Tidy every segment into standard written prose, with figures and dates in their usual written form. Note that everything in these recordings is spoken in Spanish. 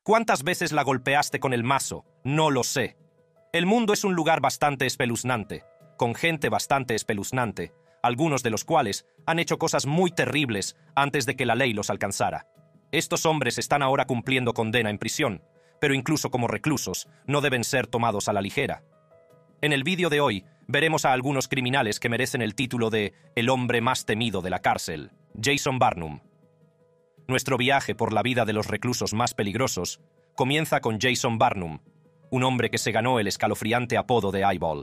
¿Cuántas veces la golpeaste con el mazo? No lo sé. El mundo es un lugar bastante espeluznante, con gente bastante espeluznante, algunos de los cuales han hecho cosas muy terribles antes de que la ley los alcanzara. Estos hombres están ahora cumpliendo condena en prisión, pero incluso como reclusos no deben ser tomados a la ligera. En el vídeo de hoy veremos a algunos criminales que merecen el título de el hombre más temido de la cárcel, Jason Barnum. Nuestro viaje por la vida de los reclusos más peligrosos comienza con Jason Barnum, un hombre que se ganó el escalofriante apodo de Eyeball.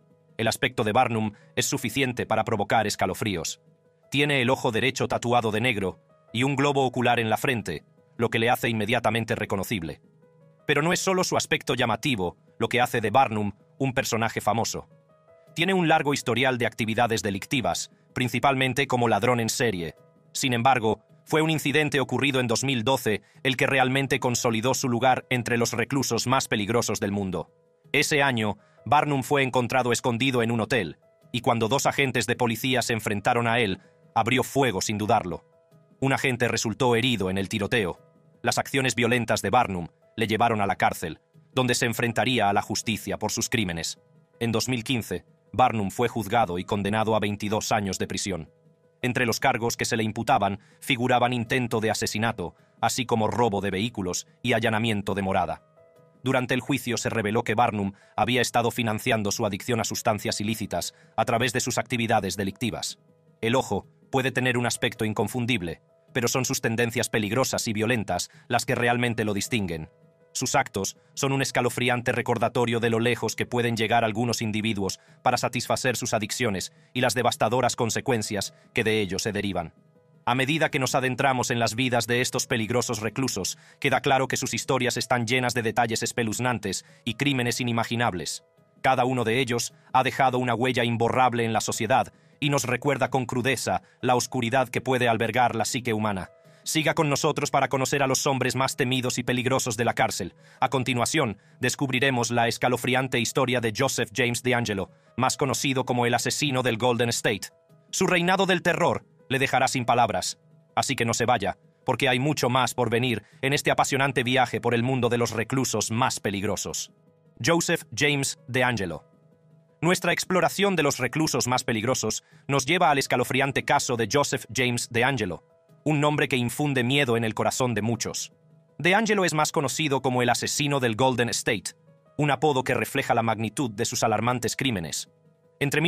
El aspecto de Barnum es suficiente para provocar escalofríos. Tiene el ojo derecho tatuado de negro y un globo ocular en la frente, lo que le hace inmediatamente reconocible. Pero no es solo su aspecto llamativo lo que hace de Barnum un personaje famoso. Tiene un largo historial de actividades delictivas, principalmente como ladrón en serie. Sin embargo, fue un incidente ocurrido en 2012 el que realmente consolidó su lugar entre los reclusos más peligrosos del mundo. Ese año, Barnum fue encontrado escondido en un hotel, y cuando dos agentes de policía se enfrentaron a él, abrió fuego sin dudarlo. Un agente resultó herido en el tiroteo. Las acciones violentas de Barnum le llevaron a la cárcel, donde se enfrentaría a la justicia por sus crímenes. En 2015, Barnum fue juzgado y condenado a 22 años de prisión. Entre los cargos que se le imputaban figuraban intento de asesinato, así como robo de vehículos y allanamiento de morada. Durante el juicio se reveló que Barnum había estado financiando su adicción a sustancias ilícitas a través de sus actividades delictivas. El ojo puede tener un aspecto inconfundible, pero son sus tendencias peligrosas y violentas las que realmente lo distinguen. Sus actos son un escalofriante recordatorio de lo lejos que pueden llegar algunos individuos para satisfacer sus adicciones y las devastadoras consecuencias que de ello se derivan. A medida que nos adentramos en las vidas de estos peligrosos reclusos, queda claro que sus historias están llenas de detalles espeluznantes y crímenes inimaginables. Cada uno de ellos ha dejado una huella imborrable en la sociedad y nos recuerda con crudeza la oscuridad que puede albergar la psique humana. Siga con nosotros para conocer a los hombres más temidos y peligrosos de la cárcel. A continuación, descubriremos la escalofriante historia de Joseph James DeAngelo, más conocido como el asesino del Golden State. Su reinado del terror le dejará sin palabras. Así que no se vaya, porque hay mucho más por venir en este apasionante viaje por el mundo de los reclusos más peligrosos. Joseph James DeAngelo. Nuestra exploración de los reclusos más peligrosos nos lleva al escalofriante caso de Joseph James DeAngelo, un nombre que infunde miedo en el corazón de muchos. DeAngelo es más conocido como el asesino del Golden State, un apodo que refleja la magnitud de sus alarmantes crímenes. Entre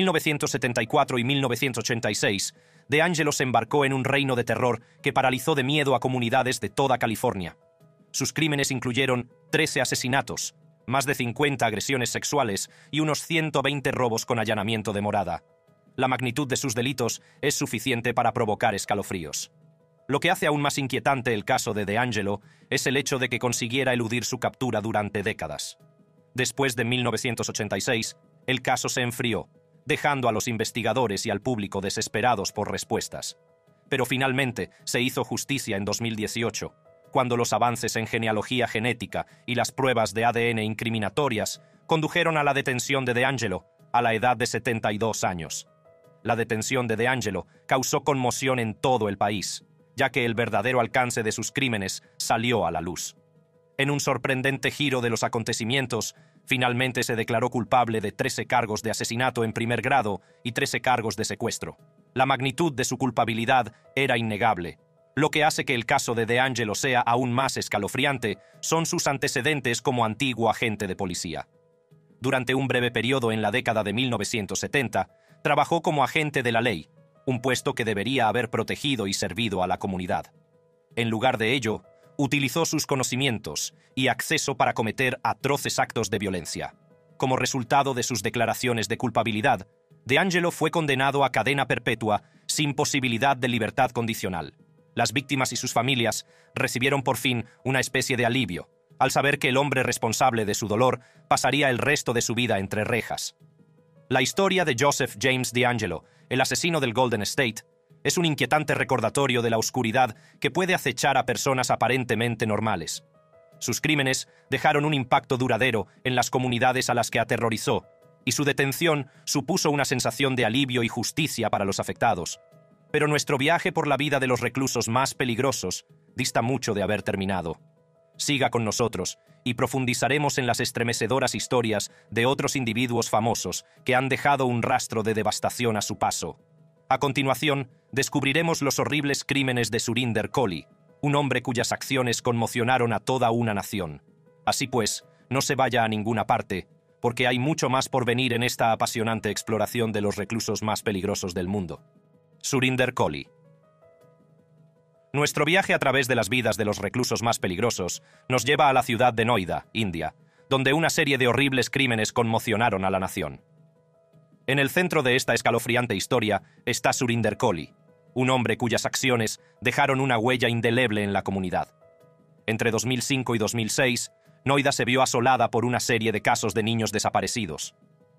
1974 y 1986, DeAngelo se embarcó en un reino de terror que paralizó de miedo a comunidades de toda California. Sus crímenes incluyeron 13 asesinatos, más de 50 agresiones sexuales y unos 120 robos con allanamiento de morada. La magnitud de sus delitos es suficiente para provocar escalofríos. Lo que hace aún más inquietante el caso de DeAngelo es el hecho de que consiguiera eludir su captura durante décadas. Después de 1986, el caso se enfrió, dejando a los investigadores y al público desesperados por respuestas. Pero finalmente se hizo justicia en 2018, cuando los avances en genealogía genética y las pruebas de ADN incriminatorias condujeron a la detención de DeAngelo a la edad de 72 años. La detención de DeAngelo causó conmoción en todo el país, ya que el verdadero alcance de sus crímenes salió a la luz. En un sorprendente giro de los acontecimientos, finalmente se declaró culpable de 13 cargos de asesinato en primer grado y 13 cargos de secuestro. La magnitud de su culpabilidad era innegable. Lo que hace que el caso de DeAngelo sea aún más escalofriante son sus antecedentes como antiguo agente de policía. Durante un breve periodo en la década de 1970, trabajó como agente de la ley, un puesto que debería haber protegido y servido a la comunidad. En lugar de ello, utilizó sus conocimientos y acceso para cometer atroces actos de violencia. Como resultado de sus declaraciones de culpabilidad, DeAngelo fue condenado a cadena perpetua sin posibilidad de libertad condicional. Las víctimas y sus familias recibieron por fin una especie de alivio, al saber que el hombre responsable de su dolor pasaría el resto de su vida entre rejas. La historia de Joseph James DeAngelo, el asesino del Golden State, es un inquietante recordatorio de la oscuridad que puede acechar a personas aparentemente normales. Sus crímenes dejaron un impacto duradero en las comunidades a las que aterrorizó, y su detención supuso una sensación de alivio y justicia para los afectados. Pero nuestro viaje por la vida de los reclusos más peligrosos dista mucho de haber terminado. Siga con nosotros y profundizaremos en las estremecedoras historias de otros individuos famosos que han dejado un rastro de devastación a su paso. A continuación, descubriremos los horribles crímenes de Surinder Kohli, un hombre cuyas acciones conmocionaron a toda una nación. Así pues, no se vaya a ninguna parte, porque hay mucho más por venir en esta apasionante exploración de los reclusos más peligrosos del mundo. Surinder Kohli. Nuestro viaje a través de las vidas de los reclusos más peligrosos nos lleva a la ciudad de Noida, India, donde una serie de horribles crímenes conmocionaron a la nación. En el centro de esta escalofriante historia está Surinder Kohli, un hombre cuyas acciones dejaron una huella indeleble en la comunidad. Entre 2005 y 2006, Noida se vio asolada por una serie de casos de niños desaparecidos.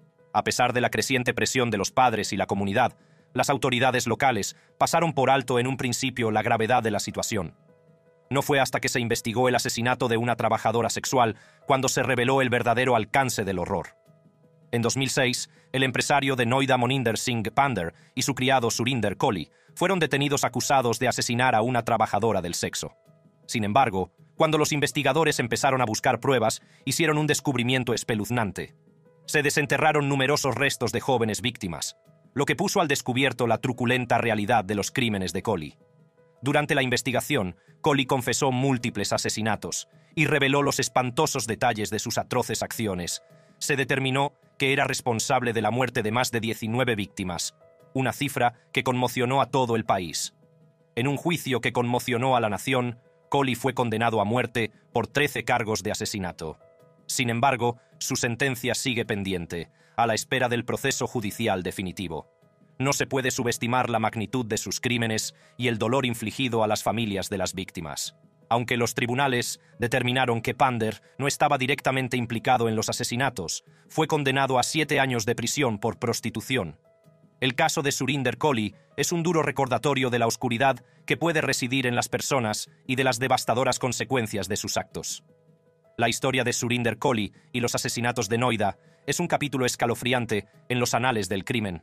A pesar de la creciente presión de los padres y la comunidad, las autoridades locales pasaron por alto en un principio la gravedad de la situación. No fue hasta que se investigó el asesinato de una trabajadora sexual cuando se reveló el verdadero alcance del horror. En 2006, el empresario de Noida Moninder Singh Pander y su criado Surinder Kohli fueron detenidos acusados de asesinar a una trabajadora del sexo. Sin embargo, cuando los investigadores empezaron a buscar pruebas, hicieron un descubrimiento espeluznante. Se desenterraron numerosos restos de jóvenes víctimas, lo que puso al descubierto la truculenta realidad de los crímenes de Kohli. Durante la investigación, Kohli confesó múltiples asesinatos y reveló los espantosos detalles de sus atroces acciones. Se determinó que era responsable de la muerte de más de 19 víctimas, una cifra que conmocionó a todo el país. En un juicio que conmocionó a la nación, Kohli fue condenado a muerte por 13 cargos de asesinato. Sin embargo, su sentencia sigue pendiente, a la espera del proceso judicial definitivo. No se puede subestimar la magnitud de sus crímenes y el dolor infligido a las familias de las víctimas. Aunque los tribunales determinaron que Pander no estaba directamente implicado en los asesinatos, fue condenado a 7 años de prisión por prostitución. El caso de Surinder Kohli es un duro recordatorio de la oscuridad que puede residir en las personas y de las devastadoras consecuencias de sus actos. La historia de Surinder Kohli y los asesinatos de Noida es un capítulo escalofriante en los anales del crimen.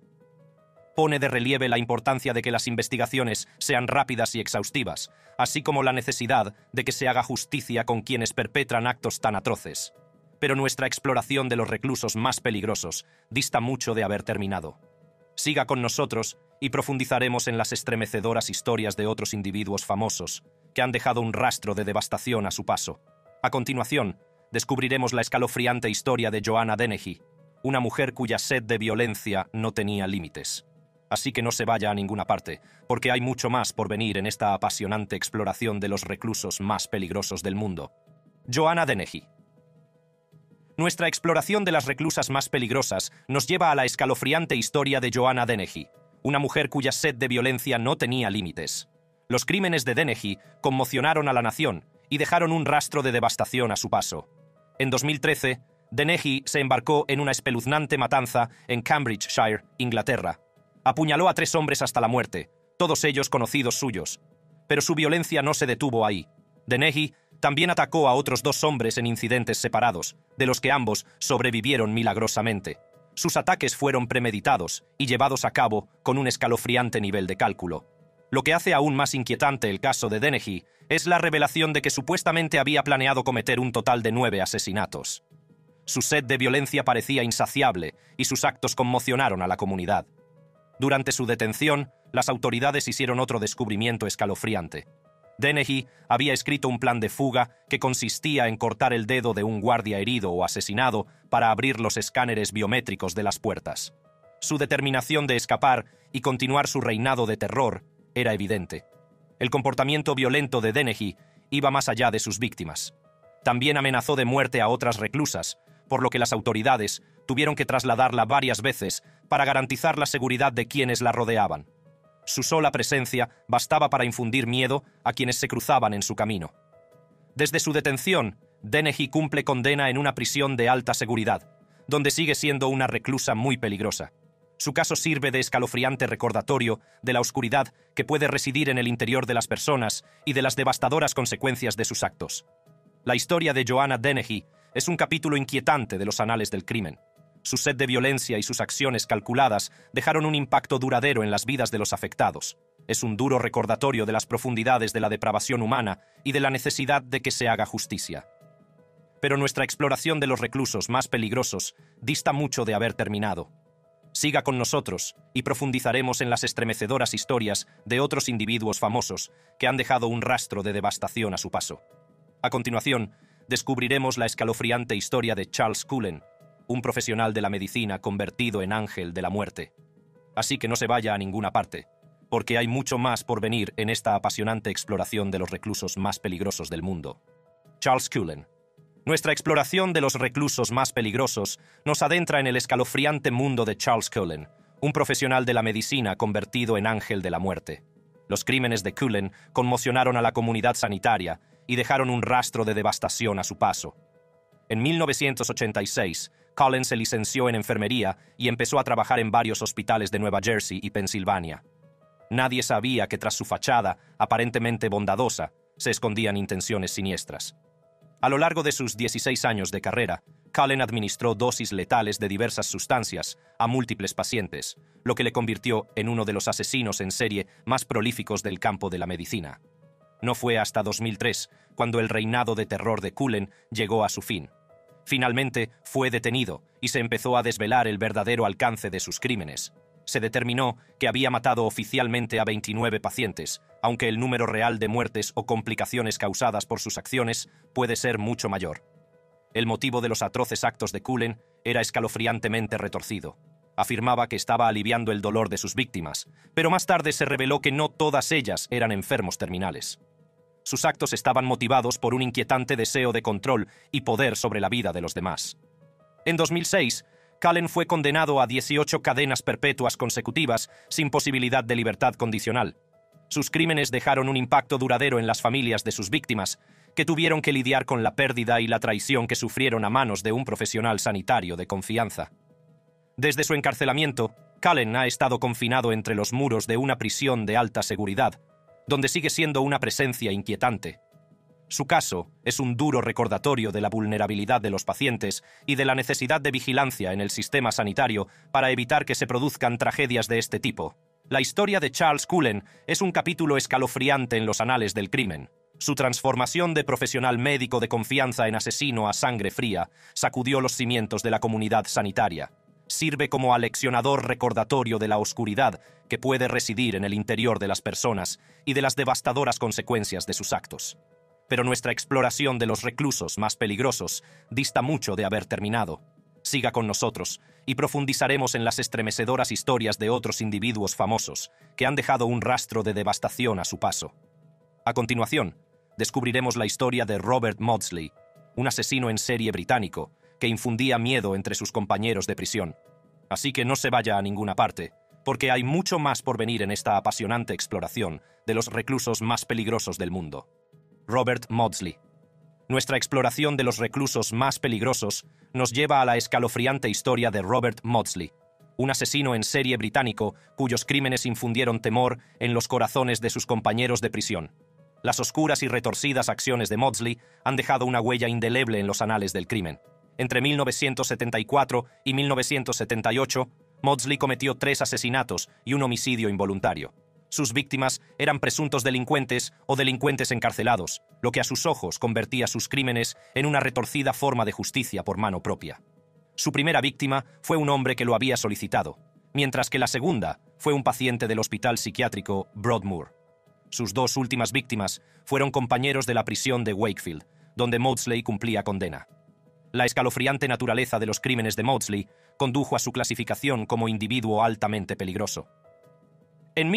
Pone de relieve la importancia de que las investigaciones sean rápidas y exhaustivas, así como la necesidad de que se haga justicia con quienes perpetran actos tan atroces. Pero nuestra exploración de los reclusos más peligrosos dista mucho de haber terminado. Siga con nosotros y profundizaremos en las estremecedoras historias de otros individuos famosos que han dejado un rastro de devastación a su paso. A continuación, descubriremos la escalofriante historia de Joanna Dennehy, una mujer cuya sed de violencia no tenía límites. Así que no se vaya a ninguna parte, porque hay mucho más por venir en esta apasionante exploración de los reclusos más peligrosos del mundo. Joanna Dennehy. Nuestra exploración de las reclusas más peligrosas nos lleva a la escalofriante historia de Joanna Dennehy, una mujer cuya sed de violencia no tenía límites. Los crímenes de Dennehy conmocionaron a la nación y dejaron un rastro de devastación a su paso. En 2013, Dennehy se embarcó en una espeluznante matanza en Cambridgeshire, Inglaterra. Apuñaló a 3 hombres hasta la muerte, todos ellos conocidos suyos. Pero su violencia no se detuvo ahí. Dennehy también atacó a otros 2 hombres en incidentes separados, de los que ambos sobrevivieron milagrosamente. Sus ataques fueron premeditados y llevados a cabo con un escalofriante nivel de cálculo. Lo que hace aún más inquietante el caso de Dennehy es la revelación de que supuestamente había planeado cometer un total de 9 asesinatos. Su sed de violencia parecía insaciable y sus actos conmocionaron a la comunidad. Durante su detención, las autoridades hicieron otro descubrimiento escalofriante. Dennehy había escrito un plan de fuga que consistía en cortar el dedo de un guardia herido o asesinado para abrir los escáneres biométricos de las puertas. Su determinación de escapar y continuar su reinado de terror era evidente. El comportamiento violento de Dennehy iba más allá de sus víctimas. También amenazó de muerte a otras reclusas, por lo que las autoridades tuvieron que trasladarla varias veces para garantizar la seguridad de quienes la rodeaban. Su sola presencia bastaba para infundir miedo a quienes se cruzaban en su camino. Desde su detención, Dennehy cumple condena en una prisión de alta seguridad, donde sigue siendo una reclusa muy peligrosa. Su caso sirve de escalofriante recordatorio de la oscuridad que puede residir en el interior de las personas y de las devastadoras consecuencias de sus actos. La historia de Joanna Dennehy es un capítulo inquietante de los anales del crimen. Su sed de violencia y sus acciones calculadas dejaron un impacto duradero en las vidas de los afectados. Es un duro recordatorio de las profundidades de la depravación humana y de la necesidad de que se haga justicia. Pero nuestra exploración de los reclusos más peligrosos dista mucho de haber terminado. Siga con nosotros y profundizaremos en las estremecedoras historias de otros individuos famosos que han dejado un rastro de devastación a su paso. A continuación, descubriremos la escalofriante historia de Charles Cullen, un profesional de la medicina convertido en ángel de la muerte. Así que no se vaya a ninguna parte, porque hay mucho más por venir en esta apasionante exploración de los reclusos más peligrosos del mundo. Charles Cullen. Nuestra exploración de los reclusos más peligrosos nos adentra en el escalofriante mundo de Charles Cullen, un profesional de la medicina convertido en ángel de la muerte. Los crímenes de Cullen conmocionaron a la comunidad sanitaria y dejaron un rastro de devastación a su paso. En 1986, Cullen se licenció en enfermería y empezó a trabajar en varios hospitales de Nueva Jersey y Pensilvania. Nadie sabía que tras su fachada, aparentemente bondadosa, se escondían intenciones siniestras. A lo largo de sus 16 años de carrera, Cullen administró dosis letales de diversas sustancias a múltiples pacientes, lo que le convirtió en uno de los asesinos en serie más prolíficos del campo de la medicina. No fue hasta 2003 cuando el reinado de terror de Cullen llegó a su fin. Finalmente, fue detenido y se empezó a desvelar el verdadero alcance de sus crímenes. Se determinó que había matado oficialmente a 29 pacientes, aunque el número real de muertes o complicaciones causadas por sus acciones puede ser mucho mayor. El motivo de los atroces actos de Cullen era escalofriantemente retorcido. Afirmaba que estaba aliviando el dolor de sus víctimas, pero más tarde se reveló que no todas ellas eran enfermos terminales. Sus actos estaban motivados por un inquietante deseo de control y poder sobre la vida de los demás. En 2006, Cullen fue condenado a 18 cadenas perpetuas consecutivas sin posibilidad de libertad condicional. Sus crímenes dejaron un impacto duradero en las familias de sus víctimas, que tuvieron que lidiar con la pérdida y la traición que sufrieron a manos de un profesional sanitario de confianza. Desde su encarcelamiento, Cullen ha estado confinado entre los muros de una prisión de alta seguridad, donde sigue siendo una presencia inquietante. Su caso es un duro recordatorio de la vulnerabilidad de los pacientes y de la necesidad de vigilancia en el sistema sanitario para evitar que se produzcan tragedias de este tipo. La historia de Charles Cullen es un capítulo escalofriante en los anales del crimen. Su transformación de profesional médico de confianza en asesino a sangre fría sacudió los cimientos de la comunidad sanitaria. Sirve como aleccionador recordatorio de la oscuridad que puede residir en el interior de las personas y de las devastadoras consecuencias de sus actos. Pero nuestra exploración de los reclusos más peligrosos dista mucho de haber terminado. Siga con nosotros y profundizaremos en las estremecedoras historias de otros individuos famosos que han dejado un rastro de devastación a su paso. A continuación, descubriremos la historia de Robert Maudsley, un asesino en serie británico que infundía miedo entre sus compañeros de prisión. Así que no se vaya a ninguna parte, porque hay mucho más por venir en esta apasionante exploración de los reclusos más peligrosos del mundo. Robert Maudsley. Nuestra exploración de los reclusos más peligrosos nos lleva a la escalofriante historia de Robert Maudsley, un asesino en serie británico cuyos crímenes infundieron temor en los corazones de sus compañeros de prisión. Las oscuras y retorcidas acciones de Maudsley han dejado una huella indeleble en los anales del crimen. Entre 1974 y 1978, Maudsley cometió 3 asesinatos y un homicidio involuntario. Sus víctimas eran presuntos delincuentes o delincuentes encarcelados, lo que a sus ojos convertía sus crímenes en una retorcida forma de justicia por mano propia. Su primera víctima fue un hombre que lo había solicitado, mientras que la segunda fue un paciente del hospital psiquiátrico Broadmoor. Sus 2 últimas víctimas fueron compañeros de la prisión de Wakefield, donde Maudsley cumplía condena. La escalofriante naturaleza de los crímenes de Maudsley condujo a su clasificación como individuo altamente peligroso. En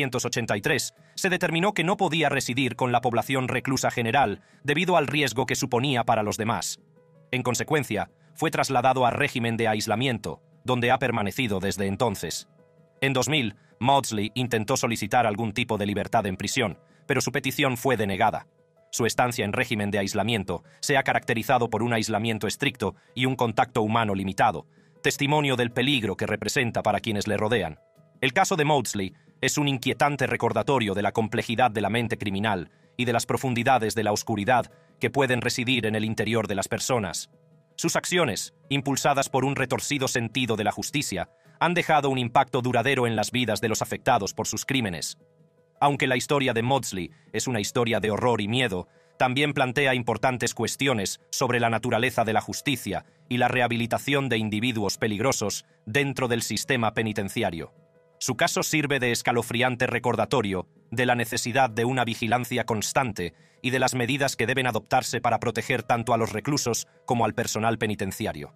1983 se determinó que no podía residir con la población reclusa general debido al riesgo que suponía para los demás. En consecuencia, fue trasladado a régimen de aislamiento, donde ha permanecido desde entonces. En 2000, Maudsley intentó solicitar algún tipo de libertad en prisión, pero su petición fue denegada. Su estancia en régimen de aislamiento se ha caracterizado por un aislamiento estricto y un contacto humano limitado, testimonio del peligro que representa para quienes le rodean. El caso de Maudsley es un inquietante recordatorio de la complejidad de la mente criminal y de las profundidades de la oscuridad que pueden residir en el interior de las personas. Sus acciones, impulsadas por un retorcido sentido de la justicia, han dejado un impacto duradero en las vidas de los afectados por sus crímenes. Aunque la historia de Maudsley es una historia de horror y miedo, también plantea importantes cuestiones sobre la naturaleza de la justicia y la rehabilitación de individuos peligrosos dentro del sistema penitenciario. Su caso sirve de escalofriante recordatorio de la necesidad de una vigilancia constante y de las medidas que deben adoptarse para proteger tanto a los reclusos como al personal penitenciario.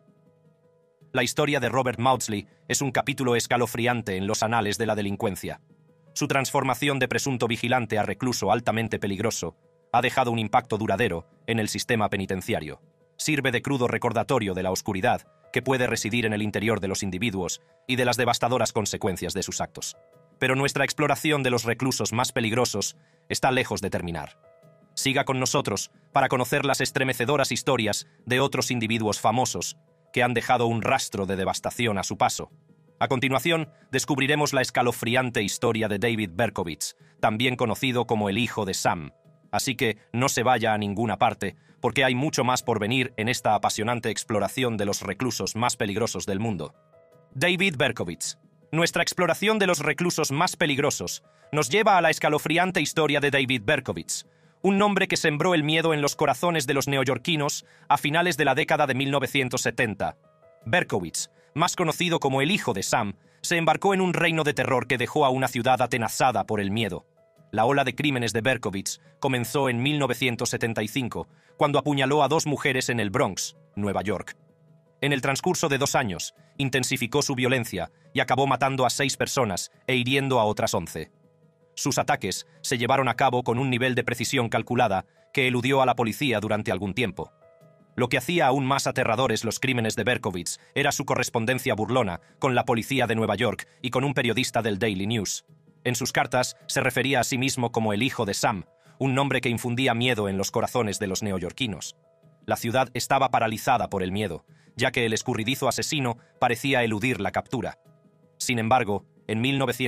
La historia de Robert Maudsley es un capítulo escalofriante en los anales de la delincuencia. Su transformación de presunto vigilante a recluso altamente peligroso ha dejado un impacto duradero en el sistema penitenciario. Sirve de crudo recordatorio de la oscuridad que puede residir en el interior de los individuos y de las devastadoras consecuencias de sus actos. Pero nuestra exploración de los reclusos más peligrosos está lejos de terminar. Siga con nosotros para conocer las estremecedoras historias de otros individuos famosos que han dejado un rastro de devastación a su paso. A continuación, descubriremos la escalofriante historia de David Berkowitz, también conocido como el hijo de Sam. Así que no se vaya a ninguna parte, porque hay mucho más por venir en esta apasionante exploración de los reclusos más peligrosos del mundo. David Berkowitz. Nuestra exploración de los reclusos más peligrosos nos lleva a la escalofriante historia de David Berkowitz, un nombre que sembró el miedo en los corazones de los neoyorquinos a finales de la década de 1970. Berkowitz, más conocido como el hijo de Sam, se embarcó en un reino de terror que dejó a una ciudad atenazada por el miedo. La ola de crímenes de Berkowitz comenzó en 1975, cuando apuñaló a 2 mujeres en el Bronx, Nueva York. En el transcurso de 2 años, intensificó su violencia y acabó matando a 6 personas e hiriendo a otras 11. Sus ataques se llevaron a cabo con un nivel de precisión calculada que eludió a la policía durante algún tiempo. Lo que hacía aún más aterradores los crímenes de Berkowitz era su correspondencia burlona con la policía de Nueva York y con un periodista del Daily News. En sus cartas se refería a sí mismo como el hijo de Sam, un nombre que infundía miedo en los corazones de los neoyorquinos. La ciudad estaba paralizada por el miedo, ya que el escurridizo asesino parecía eludir la captura. Sin embargo, en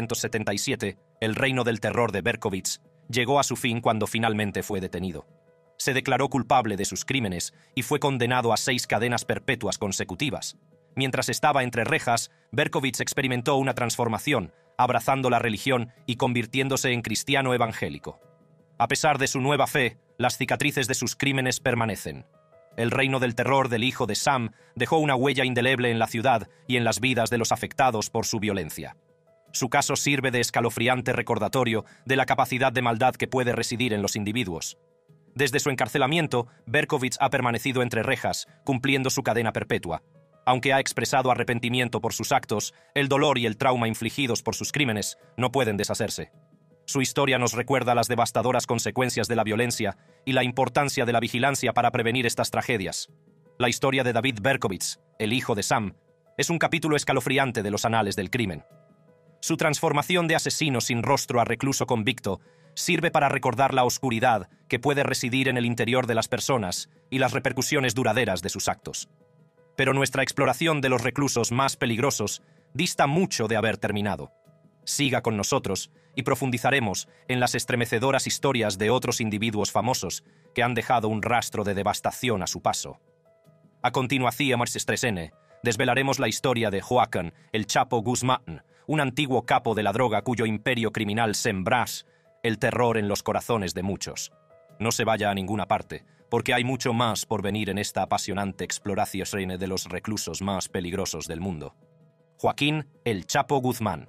1977, el reino del terror de Berkowitz llegó a su fin cuando finalmente fue detenido. Se declaró culpable de sus crímenes y fue condenado a 6 cadenas perpetuas consecutivas. Mientras estaba entre rejas, Berkowitz experimentó una transformación, abrazando la religión y convirtiéndose en cristiano evangélico. A pesar de su nueva fe, las cicatrices de sus crímenes permanecen. El reino del terror del hijo de Sam dejó una huella indeleble en la ciudad y en las vidas de los afectados por su violencia. Su caso sirve de escalofriante recordatorio de la capacidad de maldad que puede residir en los individuos. Desde su encarcelamiento, Berkowitz ha permanecido entre rejas, cumpliendo su cadena perpetua. Aunque ha expresado arrepentimiento por sus actos, el dolor y el trauma infligidos por sus crímenes no pueden deshacerse. Su historia nos recuerda las devastadoras consecuencias de la violencia y la importancia de la vigilancia para prevenir estas tragedias. La historia de David Berkowitz, el hijo de Sam, es un capítulo escalofriante de los anales del crimen. Su transformación de asesino sin rostro a recluso convicto sirve para recordar la oscuridad que puede residir en el interior de las personas y las repercusiones duraderas de sus actos. Pero nuestra exploración de los reclusos más peligrosos dista mucho de haber terminado. Siga con nosotros y profundizaremos en las estremecedoras historias de otros individuos famosos que han dejado un rastro de devastación a su paso. A continuación, desvelaremos la historia de Joaquín El Chapo Guzmán, un antiguo capo de la droga cuyo imperio criminal sembró el terror en los corazones de muchos. No se vaya a ninguna parte, porque hay mucho más por venir en esta apasionante exploración de los reclusos más peligrosos del mundo. Joaquín El Chapo Guzmán.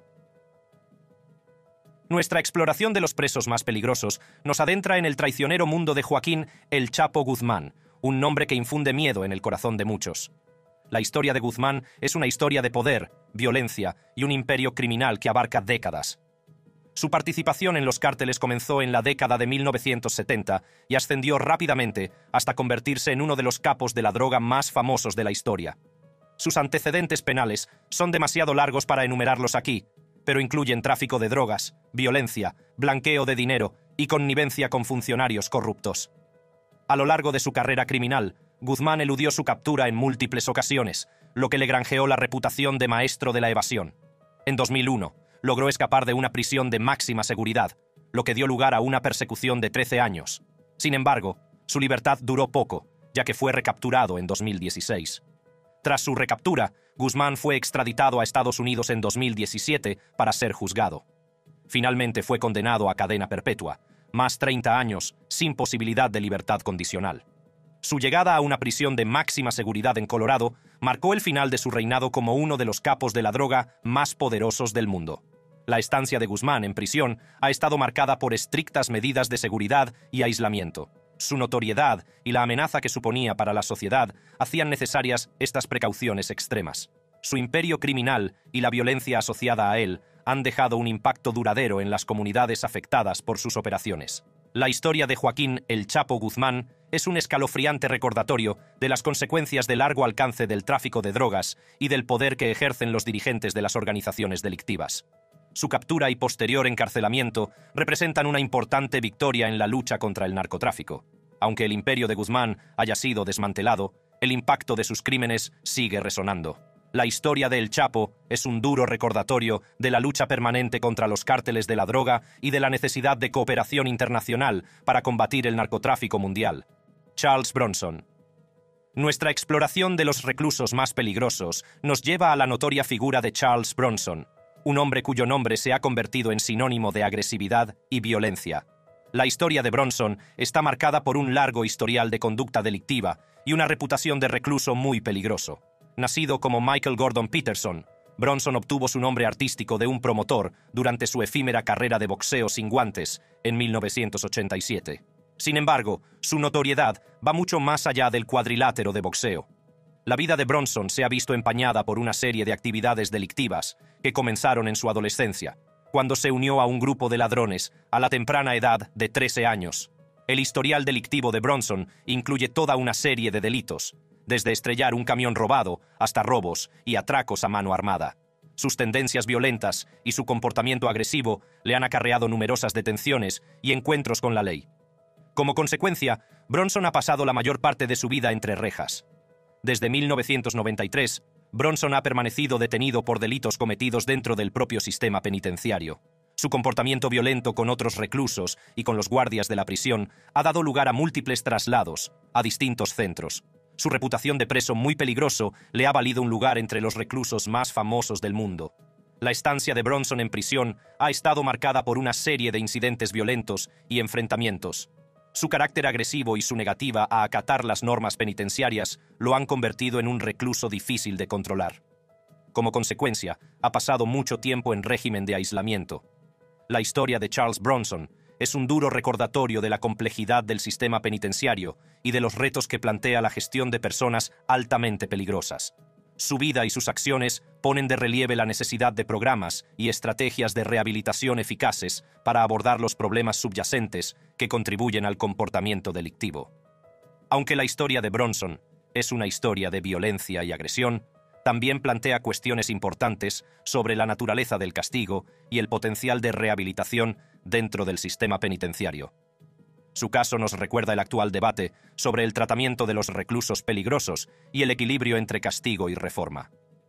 Nuestra exploración de los presos más peligrosos nos adentra en el traicionero mundo de Joaquín El Chapo Guzmán, un nombre que infunde miedo en el corazón de muchos. La historia de Guzmán es una historia de poder, violencia y un imperio criminal que abarca décadas. Su participación en los cárteles comenzó en la década de 1970 y ascendió rápidamente hasta convertirse en uno de los capos de la droga más famosos de la historia. Sus antecedentes penales son demasiado largos para enumerarlos aquí, pero incluyen tráfico de drogas, violencia, blanqueo de dinero y connivencia con funcionarios corruptos. A lo largo de su carrera criminal, Guzmán eludió su captura en múltiples ocasiones, lo que le granjeó la reputación de maestro de la evasión. En 2001, logró escapar de una prisión de máxima seguridad, lo que dio lugar a una persecución de 13 años. Sin embargo, su libertad duró poco, ya que fue recapturado en 2016. Tras su recaptura, Guzmán fue extraditado a Estados Unidos en 2017 para ser juzgado. Finalmente fue condenado a cadena perpetua, más 30 años, sin posibilidad de libertad condicional. Su llegada a una prisión de máxima seguridad en Colorado marcó el final de su reinado como uno de los capos de la droga más poderosos del mundo. La estancia de Guzmán en prisión ha estado marcada por estrictas medidas de seguridad y aislamiento. Su notoriedad y la amenaza que suponía para la sociedad hacían necesarias estas precauciones extremas. Su imperio criminal y la violencia asociada a él han dejado un impacto duradero en las comunidades afectadas por sus operaciones. La historia de Joaquín El Chapo Guzmán es un escalofriante recordatorio de las consecuencias de largo alcance del tráfico de drogas y del poder que ejercen los dirigentes de las organizaciones delictivas. Su captura y posterior encarcelamiento representan una importante victoria en la lucha contra el narcotráfico. Aunque el imperio de Guzmán haya sido desmantelado, el impacto de sus crímenes sigue resonando. La historia de El Chapo es un duro recordatorio de la lucha permanente contra los cárteles de la droga y de la necesidad de cooperación internacional para combatir el narcotráfico mundial. Charles Bronson. Nuestra exploración de los reclusos más peligrosos nos lleva a la notoria figura de Charles Bronson, un hombre cuyo nombre se ha convertido en sinónimo de agresividad y violencia. La historia de Bronson está marcada por un largo historial de conducta delictiva y una reputación de recluso muy peligroso. Nacido como Michael Gordon Peterson, Bronson obtuvo su nombre artístico de un promotor durante su efímera carrera de boxeo sin guantes en 1987. Sin embargo, su notoriedad va mucho más allá del cuadrilátero de boxeo. La vida de Bronson se ha visto empañada por una serie de actividades delictivas que comenzaron en su adolescencia, cuando se unió a un grupo de ladrones a la temprana edad de 13 años. El historial delictivo de Bronson incluye toda una serie de delitos, desde estrellar un camión robado hasta robos y atracos a mano armada. Sus tendencias violentas y su comportamiento agresivo le han acarreado numerosas detenciones y encuentros con la ley. Como consecuencia, Bronson ha pasado la mayor parte de su vida entre rejas. Desde 1993, Bronson ha permanecido detenido por delitos cometidos dentro del propio sistema penitenciario. Su comportamiento violento con otros reclusos y con los guardias de la prisión ha dado lugar a múltiples traslados a distintos centros. Su reputación de preso muy peligroso le ha valido un lugar entre los reclusos más famosos del mundo. La estancia de Bronson en prisión ha estado marcada por una serie de incidentes violentos y enfrentamientos. Su carácter agresivo y su negativa a acatar las normas penitenciarias lo han convertido en un recluso difícil de controlar. Como consecuencia, ha pasado mucho tiempo en régimen de aislamiento. La historia de Charles Bronson es un duro recordatorio de la complejidad del sistema penitenciario y de los retos que plantea la gestión de personas altamente peligrosas. Su vida y sus acciones ponen de relieve la necesidad de programas y estrategias de rehabilitación eficaces para abordar los problemas subyacentes que contribuyen al comportamiento delictivo. Aunque la historia de Bronson es una historia de violencia y agresión, también plantea cuestiones importantes sobre la naturaleza del castigo y el potencial de rehabilitación dentro del sistema penitenciario. Su caso nos recuerda el actual debate sobre el tratamiento de los reclusos peligrosos y el equilibrio entre castigo y reforma.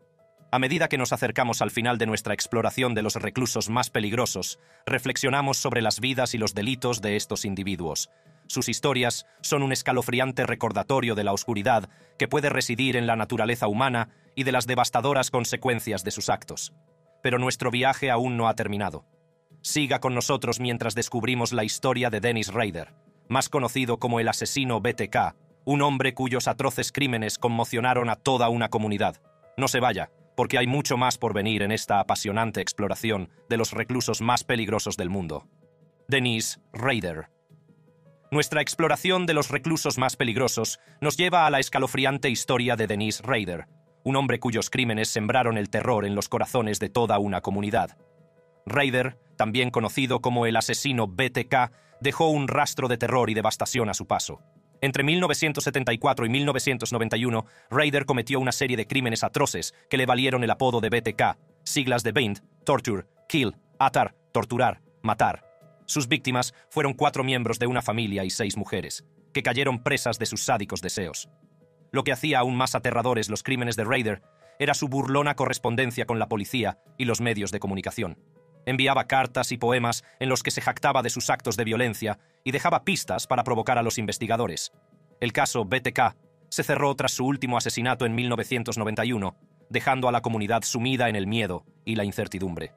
A medida que nos acercamos al final de nuestra exploración de los reclusos más peligrosos, reflexionamos sobre las vidas y los delitos de estos individuos. Sus historias son un escalofriante recordatorio de la oscuridad que puede residir en la naturaleza humana y de las devastadoras consecuencias de sus actos. Pero nuestro viaje aún no ha terminado. Siga con nosotros mientras descubrimos la historia de Dennis Rader, más conocido como el asesino BTK, un hombre cuyos atroces crímenes conmocionaron a toda una comunidad. No se vaya, porque hay mucho más por venir en esta apasionante exploración de los reclusos más peligrosos del mundo. Dennis Rader. Nuestra exploración de los reclusos más peligrosos nos lleva a la escalofriante historia de Dennis Rader, un hombre cuyos crímenes sembraron el terror en los corazones de toda una comunidad. Rader, también conocido como el asesino BTK, dejó un rastro de terror y devastación a su paso. Entre 1974 y 1991, Rader cometió una serie de crímenes atroces que le valieron el apodo de BTK, siglas de Bind, Torture, Kill, Atar, Torturar, Matar. Sus víctimas fueron 4 miembros de una familia y 6 mujeres, que cayeron presas de sus sádicos deseos. Lo que hacía aún más aterradores los crímenes de Rader era su burlona correspondencia con la policía y los medios de comunicación. Enviaba cartas y poemas en los que se jactaba de sus actos de violencia y dejaba pistas para provocar a los investigadores. El caso BTK se cerró tras su último asesinato en 1991, dejando a la comunidad sumida en el miedo y la incertidumbre.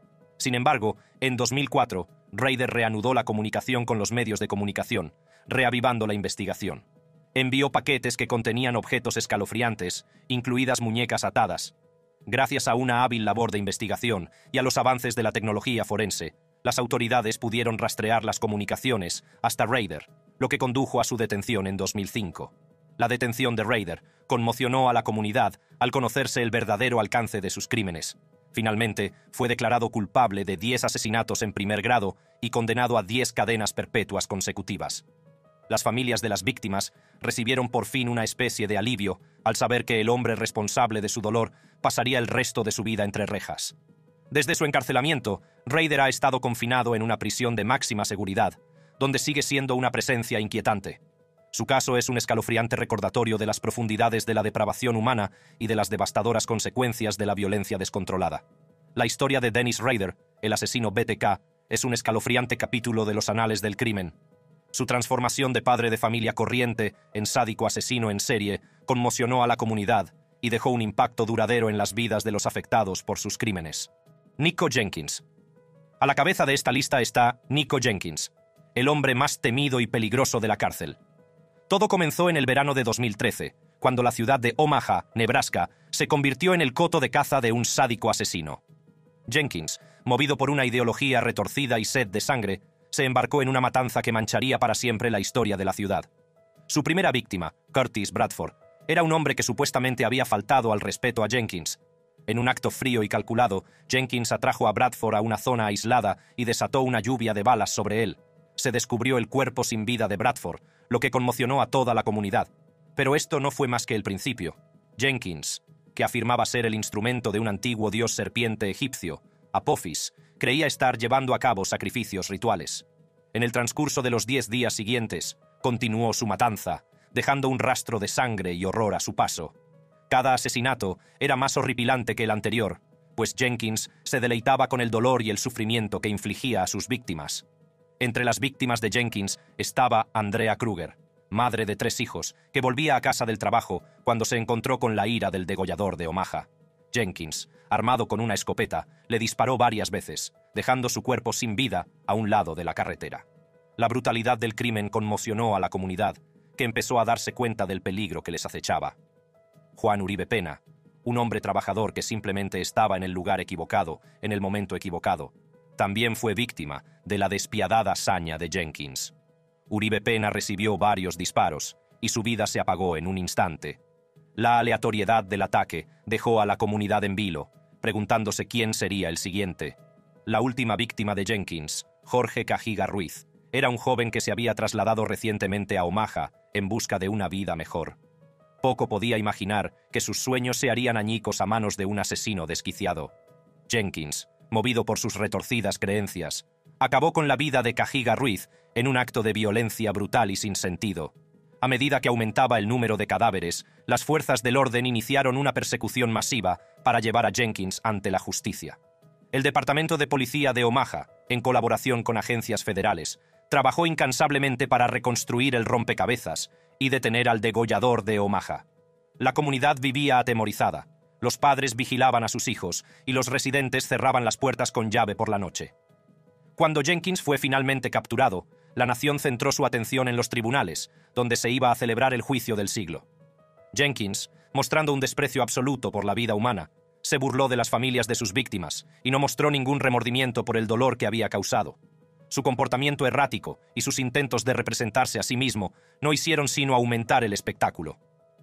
Sin embargo, en 2004, Rader reanudó la comunicación con los medios de comunicación, reavivando la investigación. Envió paquetes que contenían objetos escalofriantes, incluidas muñecas atadas. Gracias a una hábil labor de investigación y a los avances de la tecnología forense, las autoridades pudieron rastrear las comunicaciones hasta Rader, lo que condujo a su detención en 2005. La detención de Rader conmocionó a la comunidad al conocerse el verdadero alcance de sus crímenes. Finalmente, fue declarado culpable de 10 asesinatos en primer grado y condenado a 10 cadenas perpetuas consecutivas. Las familias de las víctimas recibieron por fin una especie de alivio al saber que el hombre responsable de su dolor pasaría el resto de su vida entre rejas. Desde su encarcelamiento, Rader ha estado confinado en una prisión de máxima seguridad, donde sigue siendo una presencia inquietante. Su caso es un escalofriante recordatorio de las profundidades de la depravación humana y de las devastadoras consecuencias de la violencia descontrolada. La historia de Dennis Rader, el asesino BTK, es un escalofriante capítulo de los anales del crimen. Su transformación de padre de familia corriente en sádico asesino en serie conmocionó a la comunidad y dejó un impacto duradero en las vidas de los afectados por sus crímenes. Nico Jenkins. A la cabeza de esta lista está Nico Jenkins, el hombre más temido y peligroso de la cárcel. Todo comenzó en el verano de 2013, cuando la ciudad de Omaha, Nebraska, se convirtió en el coto de caza de un sádico asesino. Jenkins, movido por una ideología retorcida y sed de sangre, se embarcó en una matanza que mancharía para siempre la historia de la ciudad. Su primera víctima, Curtis Bradford, era un hombre que supuestamente había faltado al respeto a Jenkins. En un acto frío y calculado, Jenkins atrajo a Bradford a una zona aislada y desató una lluvia de balas sobre él. Se descubrió el cuerpo sin vida de Bradford, lo que conmocionó a toda la comunidad. Pero esto no fue más que el principio. Jenkins, que afirmaba ser el instrumento de un antiguo dios serpiente egipcio, Apophis, creía estar llevando a cabo sacrificios rituales. En el transcurso de los 10 días siguientes, continuó su matanza, dejando un rastro de sangre y horror a su paso. Cada asesinato era más horripilante que el anterior, pues Jenkins se deleitaba con el dolor y el sufrimiento que infligía a sus víctimas. Entre las víctimas de Jenkins estaba Andrea Kruger, madre de 3 hijos, que volvía a casa del trabajo cuando se encontró con la ira del degollador de Omaha. Jenkins, armado con una escopeta, le disparó varias veces, dejando su cuerpo sin vida a un lado de la carretera. La brutalidad del crimen conmocionó a la comunidad, que empezó a darse cuenta del peligro que les acechaba. Juan Uribe Pena, un hombre trabajador que simplemente estaba en el lugar equivocado, en el momento equivocado, también fue víctima de la despiadada hazaña de Jenkins. Uribe Pena recibió varios disparos y su vida se apagó en un instante. La aleatoriedad del ataque dejó a la comunidad en vilo, preguntándose quién sería el siguiente. La última víctima de Jenkins, Jorge Cajiga Ruiz, era un joven que se había trasladado recientemente a Omaha en busca de una vida mejor. Poco podía imaginar que sus sueños se harían añicos a manos de un asesino desquiciado. Jenkins, movido por sus retorcidas creencias, acabó con la vida de Cajiga Ruiz en un acto de violencia brutal y sin sentido. A medida que aumentaba el número de cadáveres, las fuerzas del orden iniciaron una persecución masiva para llevar a Jenkins ante la justicia. El Departamento de Policía de Omaha, en colaboración con agencias federales, trabajó incansablemente para reconstruir el rompecabezas y detener al degollador de Omaha. La comunidad vivía atemorizada. Los padres vigilaban a sus hijos y los residentes cerraban las puertas con llave por la noche. Cuando Jenkins fue finalmente capturado, la nación centró su atención en los tribunales, donde se iba a celebrar el juicio del siglo. Jenkins, mostrando un desprecio absoluto por la vida humana, se burló de las familias de sus víctimas y no mostró ningún remordimiento por el dolor que había causado. Su comportamiento errático y sus intentos de representarse a sí mismo no hicieron sino aumentar el espectáculo.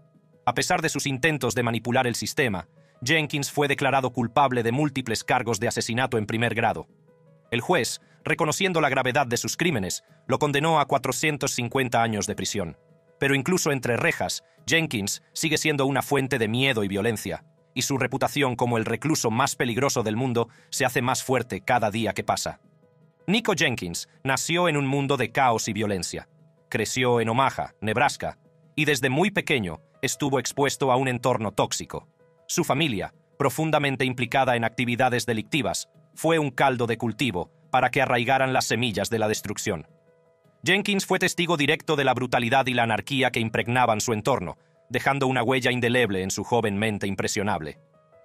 A pesar de sus intentos de manipular el sistema, Jenkins fue declarado culpable de múltiples cargos de asesinato en primer grado. El juez, reconociendo la gravedad de sus crímenes, lo condenó a 450 años de prisión. Pero incluso entre rejas, Jenkins sigue siendo una fuente de miedo y violencia, y su reputación como el recluso más peligroso del mundo se hace más fuerte cada día que pasa. Nico Jenkins nació en un mundo de caos y violencia. Creció en Omaha, Nebraska, y desde muy pequeño estuvo expuesto a un entorno tóxico. Su familia, profundamente implicada en actividades delictivas, fue un caldo de cultivo para que arraigaran las semillas de la destrucción. Jenkins fue testigo directo de la brutalidad y la anarquía que impregnaban su entorno, dejando una huella indeleble en su joven mente impresionable.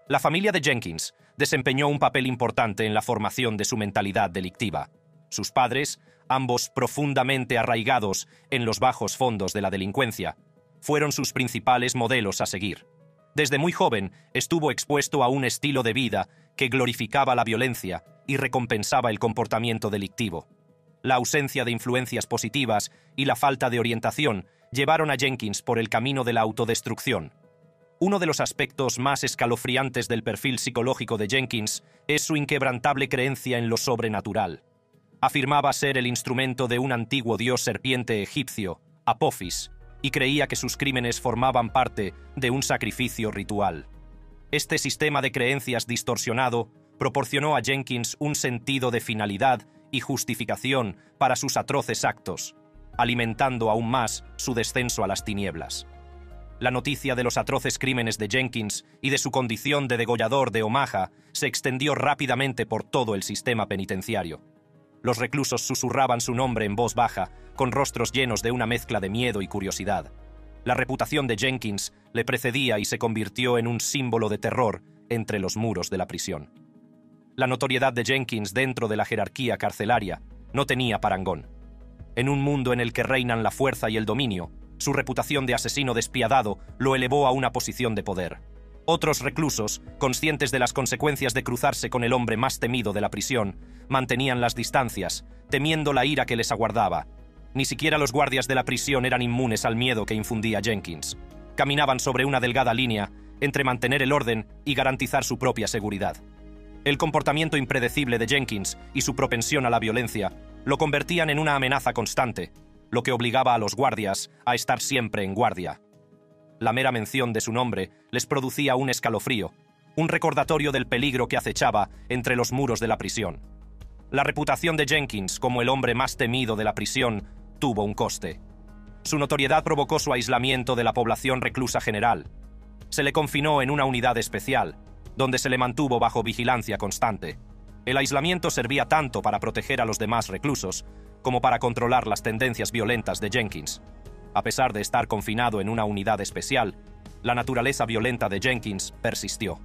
La familia de Jenkins desempeñó un papel importante en la formación de su mentalidad delictiva. Sus padres, ambos profundamente arraigados en los bajos fondos de la delincuencia, fueron sus principales modelos a seguir. Desde muy joven estuvo expuesto a un estilo de vida que glorificaba la violencia y recompensaba el comportamiento delictivo. La ausencia de influencias positivas y la falta de orientación llevaron a Jenkins por el camino de la autodestrucción. Uno de los aspectos más escalofriantes del perfil psicológico de Jenkins es su inquebrantable creencia en lo sobrenatural. Afirmaba ser el instrumento de un antiguo dios serpiente egipcio, Apophis, y creía que sus crímenes formaban parte de un sacrificio ritual. Este sistema de creencias distorsionado proporcionó a Jenkins un sentido de finalidad y justificación para sus atroces actos, alimentando aún más su descenso a las tinieblas. La noticia de los atroces crímenes de Jenkins y de su condición de degollador de Omaha se extendió rápidamente por todo el sistema penitenciario. Los reclusos susurraban su nombre en voz baja, con rostros llenos de una mezcla de miedo y curiosidad. La reputación de Jenkins le precedía y se convirtió en un símbolo de terror entre los muros de la prisión. La notoriedad de Jenkins dentro de la jerarquía carcelaria no tenía parangón. En un mundo en el que reinan la fuerza y el dominio, su reputación de asesino despiadado lo elevó a una posición de poder. Otros reclusos, conscientes de las consecuencias de cruzarse con el hombre más temido de la prisión, mantenían las distancias, temiendo la ira que les aguardaba. Ni siquiera los guardias de la prisión eran inmunes al miedo que infundía Jenkins. Caminaban sobre una delgada línea entre mantener el orden y garantizar su propia seguridad. El comportamiento impredecible de Jenkins y su propensión a la violencia lo convertían en una amenaza constante, lo que obligaba a los guardias a estar siempre en guardia. La mera mención de su nombre les producía un escalofrío, un recordatorio del peligro que acechaba entre los muros de la prisión. La reputación de Jenkins como el hombre más temido de la prisión tuvo un coste. Su notoriedad provocó su aislamiento de la población reclusa general. Se le confinó en una unidad especial, donde se le mantuvo bajo vigilancia constante. El aislamiento servía tanto para proteger a los demás reclusos como para controlar las tendencias violentas de Jenkins. A pesar de estar confinado en una unidad especial, la naturaleza violenta de Jenkins persistió.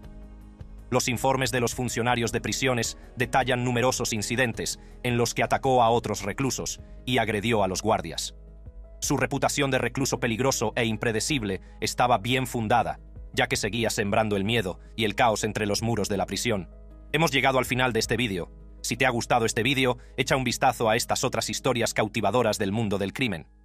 Los informes de los funcionarios de prisiones detallan numerosos incidentes en los que atacó a otros reclusos y agredió a los guardias. Su reputación de recluso peligroso e impredecible estaba bien fundada, ya que seguía sembrando el miedo y el caos entre los muros de la prisión. Hemos llegado al final de este vídeo. Si te ha gustado este vídeo, echa un vistazo a estas otras historias cautivadoras del mundo del crimen.